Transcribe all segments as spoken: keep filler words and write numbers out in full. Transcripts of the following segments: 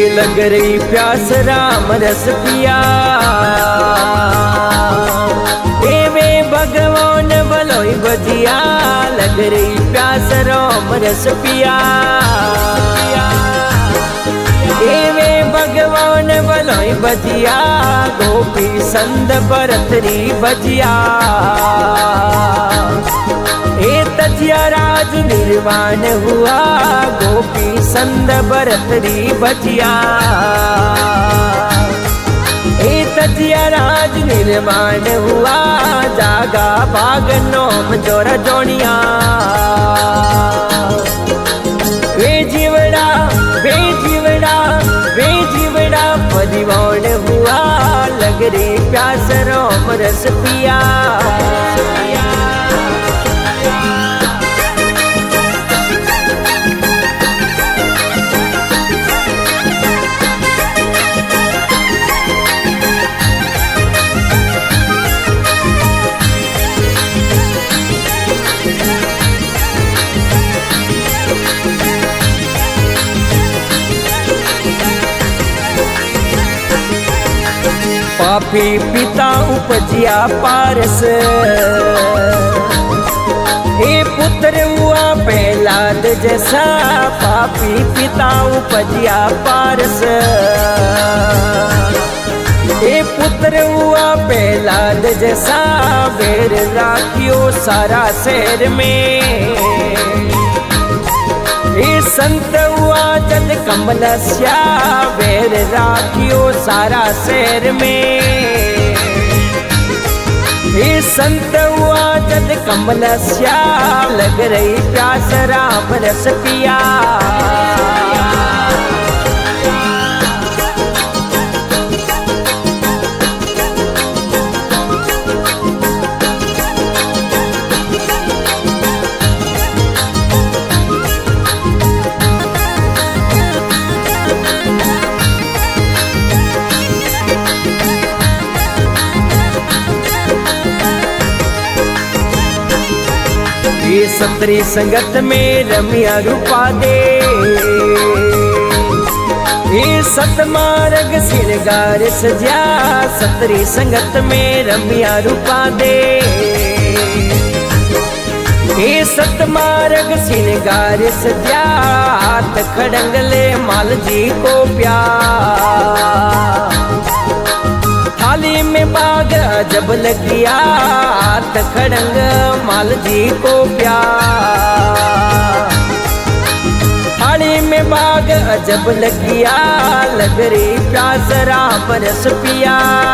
लग रही प्यास राम रस पिया, एवे भगवान बलोई बजिया। लग रही प्यास राम रस पिया, एवे भगवान बलोई बजिया। गोपी संद बरतरी बजिया, ए तजिया राज निर्वाण हुआ। गोपी संद बरतरी बजिया, ए तजिया राज निर्वाण हुआ। जागा बाग नोम जोर जोनिया, वे जीवड़ा वे जीवड़ा वे जीवड़ा परिवाण हुआ। लग रही प्यास राम रस पिया। पापी पिता उपजिया पारस, हे पुत्र हुआ प्रहलाद जैसा। पापी पिता उपजिया पारस, हे पुत्र हुआ प्रहलाद जैसा। वेर राखियो सारा शहर में, हे संत हुआ जद कमलस्या। वेर राखियो सारा शहर में, हे संत हुआ जद कमलस्या। लग रही प्यास राम रस पिया, ये सतरी संगत में रमिया रूपा दे। ये सतमार्ग श्रृंगार सजा, सतरी संगत में रमिया रूपा दे। ये सतमार्ग श्रृंगार सजा, हाथ खड़ंगले माल जी को प्यार। थाली में बाग जब लगिया, हाथ खड़ंग माल जी को प्यार। थाली में बाग जब लगिया, लग रही प्यास राम रस पिया।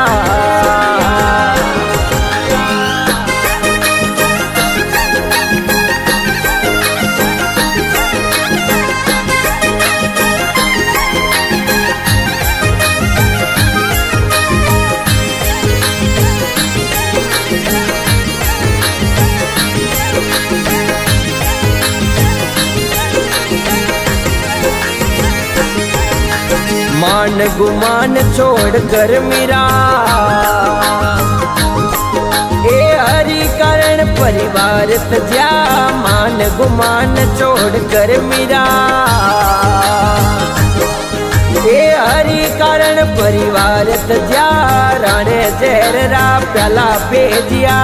मान गुमान छोड़ कर मेरा, ए हरि करण परिवार तजा। मान गुमान छोड़ कर मेरा, ए हरि करण परिवार तजा। राणे जहर रा प्याला भेजिया,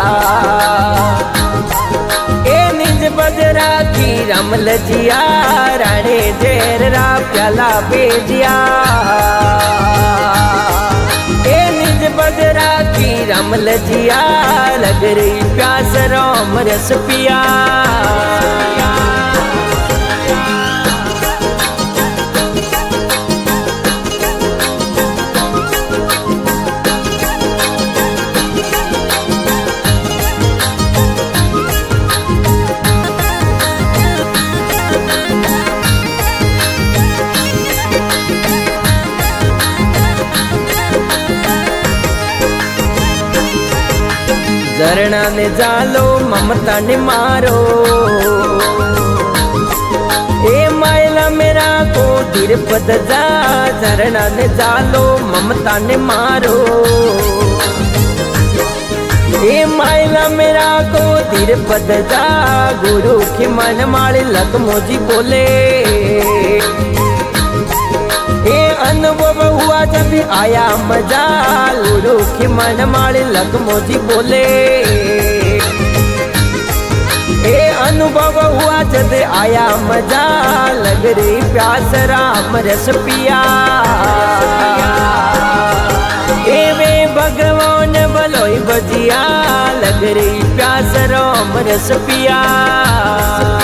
ए निज बजरा की रमल जिया। राणे जहर रा प्याला भेजिया, ए निज बजरा की रमल जिया। लग रही प्यास राम रस पिया। झरना ने जालो ममता ने मारो, ए मायला मेरा को धीर पद जा। झरना ने जालो ममता ने मारो, ए मायला मेरा को धीर पद जा। गुरु की मन माले लग मोजी बोले, ये अनुभव हुआ जब आया मजा लूडो की मन मारे लखमोजी बोले। ये अनुभव हुआ जब आया मजा लग रही प्यास राम रस पिया। ए वे भगवान बलोई बजिया लग रही प्यास राम रस पिया।